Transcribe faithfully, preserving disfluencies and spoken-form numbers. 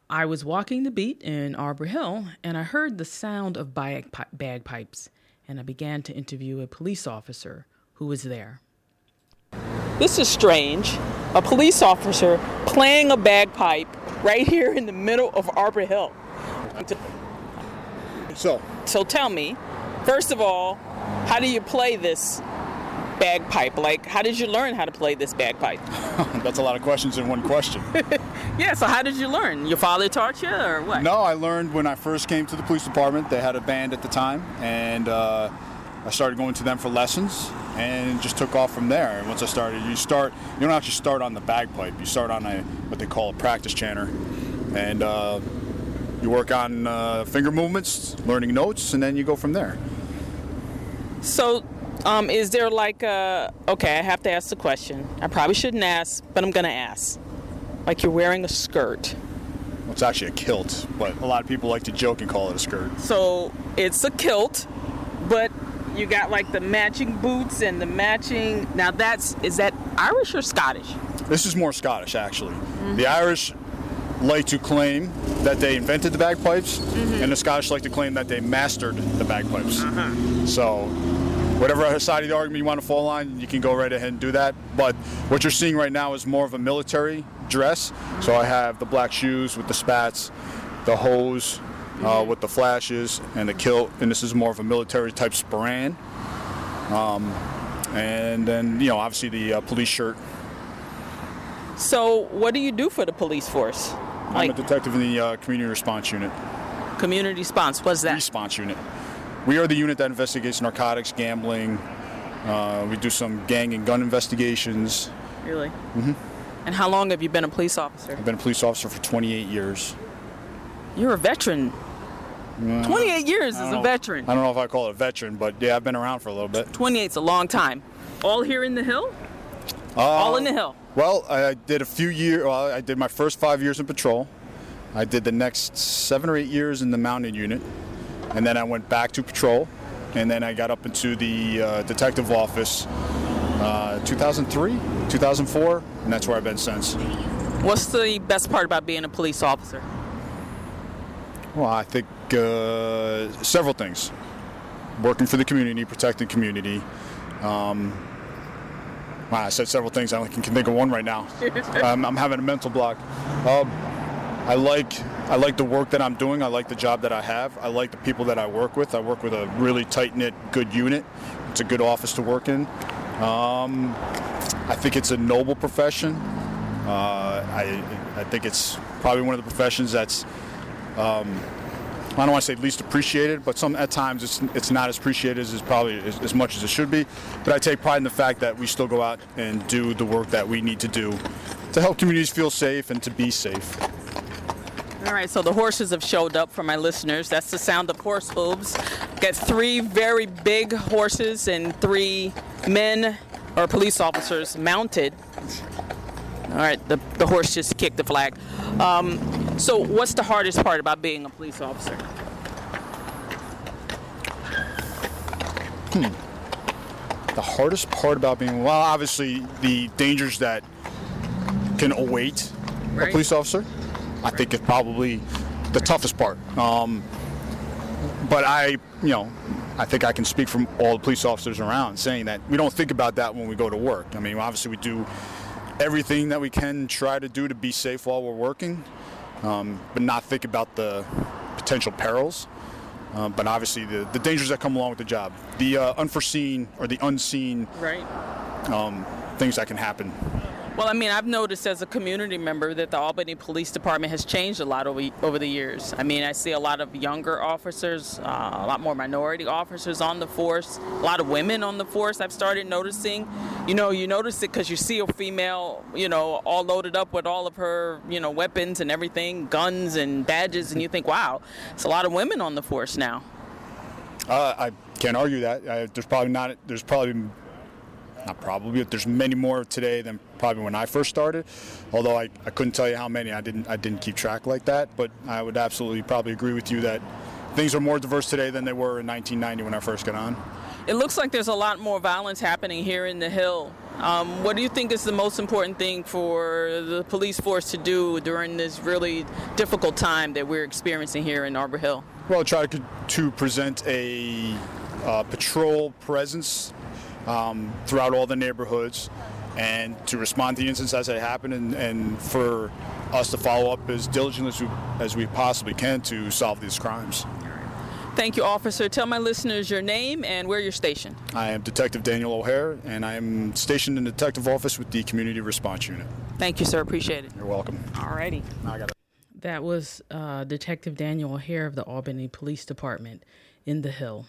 I was walking the beat in Arbor Hill, and I heard the sound of bag bagpipes, and I began to interview a police officer who was there. This is strange. A police officer playing a bagpipe right here in the middle of Arbor Hill. So, so tell me, first of all, how do you play this bagpipe? Like, how did you learn how to play this bagpipe? That's a lot of questions in one question. Yeah, so how did you learn? Your father taught you, or what? No, I learned when I first came to the police department. They had a band at the time, and uh, I started going to them for lessons, and just took off from there. And once I started, you start, you don't actually start on the bagpipe. You start on a what they call a practice chanter, and uh, you work on uh, finger movements, learning notes, and then you go from there. So, um, is there like a, okay, I have to ask the question. I probably shouldn't ask, but I'm going to ask. Like you're wearing a skirt. Well, it's actually a kilt, but a lot of people like to joke and call it a skirt. So, it's a kilt, but you got like the matching boots and the matching, now that's, is that Irish or Scottish? This is more Scottish, actually. Mm-hmm. The Irish like to claim that they invented the bagpipes, mm-hmm. and the Scottish like to claim that they mastered the bagpipes. Uh-huh. So, whatever side of the argument you want to fall on, you can go right ahead and do that. But what you're seeing right now is more of a military dress. So I have the black shoes with the spats, the hose mm-hmm. uh, with the flashes, and the kilt. And this is more of a military type sporran. Um, and then, you know, obviously the uh, police shirt. So what do you do for the police force? I'm like, a detective in the uh, community response unit. Community response, what's that? Response unit. We are the unit that investigates narcotics, gambling. Uh, we do some gang and gun investigations. Really? Mm-hmm. And how long have you been a police officer? I've been a police officer for twenty-eight years. You're a veteran. Uh, twenty-eight years as know, a veteran. I don't know if I call it a veteran, but yeah, I've been around for a little bit. twenty-eight's a long time. All here in the Hill? Uh, All in the Hill? Well, I did a few years. Well, I did my first five years in patrol. I did the next seven or eight years in the mounted unit. And then I went back to patrol. And then I got up into the uh, detective office uh, two thousand three, two thousand four, and that's where I've been since. What's the best part about being a police officer? Well, I think uh, several things. Working for the community, protecting community. Um, wow, I said several things. I only can think of one right now. um, I'm having a mental block. Um, I like I like the work that I'm doing. I like the job that I have. I like the people that I work with. I work with a really tight-knit, good unit. It's a good office to work in. Um, I think it's a noble profession. Uh, I I think it's probably one of the professions that's um, I don't want to say least appreciated, but some at times it's it's not as appreciated as probably as, as much as it should be. But I take pride in the fact that we still go out and do the work that we need to do to help communities feel safe and to be safe. All right, so the horses have showed up for my listeners. That's the sound of horse hooves. Got three very big horses and three men or police officers mounted. All right, the, the horse just kicked the flag. Um, so what's the hardest part about being a police officer? Hmm. The hardest part about being, well, obviously the dangers that can await right. a police officer. I right. think it's probably the toughest part. Um, but I, you know, I think I can speak from all the police officers around saying that we don't think about that when we go to work. I mean, obviously we do everything that we can try to do to be safe while we're working, um, but not think about the potential perils. Uh, but obviously the, the dangers that come along with the job, the uh, unforeseen or the unseen right. um, things that can happen. Well, I mean, I've noticed as a community member that the Albany Police Department has changed a lot over, over the years. I mean, I see a lot of younger officers, uh, a lot more minority officers on the force, a lot of women on the force I've started noticing. You know, you notice it because you see a female, you know, all loaded up with all of her, you know, weapons and everything, guns and badges, and you think, wow, it's a lot of women on the force now. Uh, I can't argue that. Uh, there's probably not, there's probably... Not probably, but there's many more today than probably when I first started. Although I, I couldn't tell you how many. I didn't I didn't keep track like that. But I would absolutely probably agree with you that things are more diverse today than they were in nineteen ninety when I first got on. It looks like there's a lot more violence happening here in the Hill. Um, what do you think is the most important thing for the police force to do during this really difficult time that we're experiencing here in Arbor Hill? Well, try to, to present a uh, patrol presence um, throughout all the neighborhoods and to respond to the incidents as they happen, and, and for us to follow up as diligently as we, as we possibly can to solve these crimes. Thank you, officer. Tell my listeners your name and where you're stationed. I am Detective Daniel O'Hare, and I am stationed in the detective office with the Community Response Unit. Thank you, sir. Appreciate it. You're welcome. All righty. I got it. That was uh, Detective Daniel O'Hare of the Albany Police Department in the Hill.